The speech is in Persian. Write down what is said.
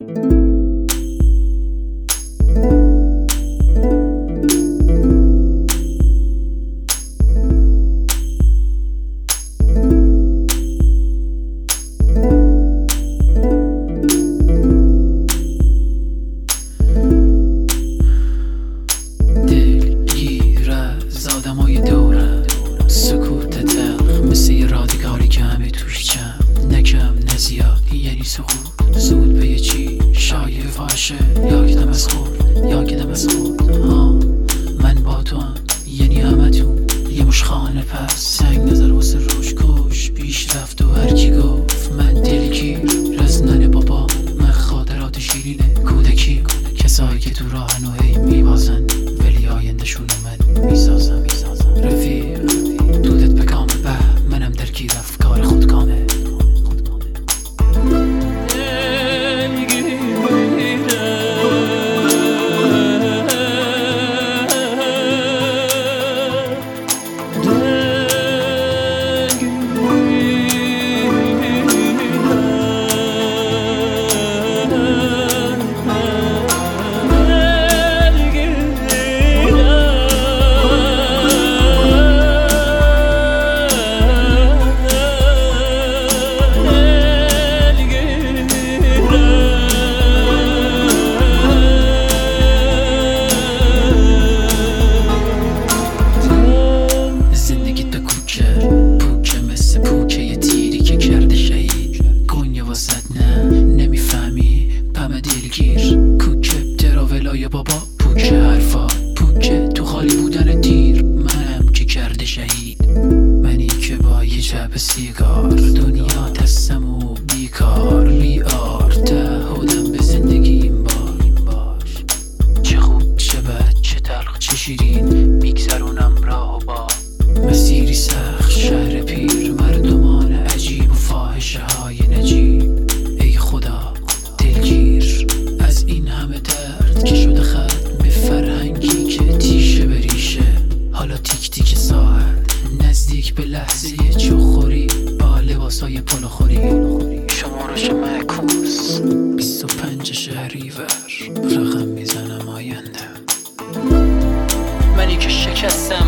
آدمای دورم سکوت تلخ مثل یه رادگاری که همه توش کم نه زیاد یعنی سقوط زود به یه چی شایع فاشه یا که دم از خود من با تو هم یعنی همه تو یه مش خانه پس سنگ نظر واسه روش کش پیش رفت و هرکی گفت من دلگیر رزنن بابا من خاطرات شیرین کودکی کسایی که تو راهن و هی میبازن ولی آیندهشونو من میسازم رفیق دودت به کام به منم درگیر افکار خودکامه بابا پوک حرفا پوک تو خالی بودن دیر منم که کرده شهید منی که با یه جعبه سیگار دنیا دستم و بیکار بیار تعهدم به زندگیم باش چه خوب چه بد چه تلخ چه شیرین میگذرونم راه و با مسیری سخت شهر پیر مردمان عجیب و فاحشه های نجیب ای خدا دلگیر از این همه درد که شده ختم فرهنگی که تیشه به ریشه حالا تیک تیک ساعت نزدیک به لحظه چخوری با لباسای پلوخوری شمارش معکوس 25 شهریور رقم میزنم آینده منی که شکستم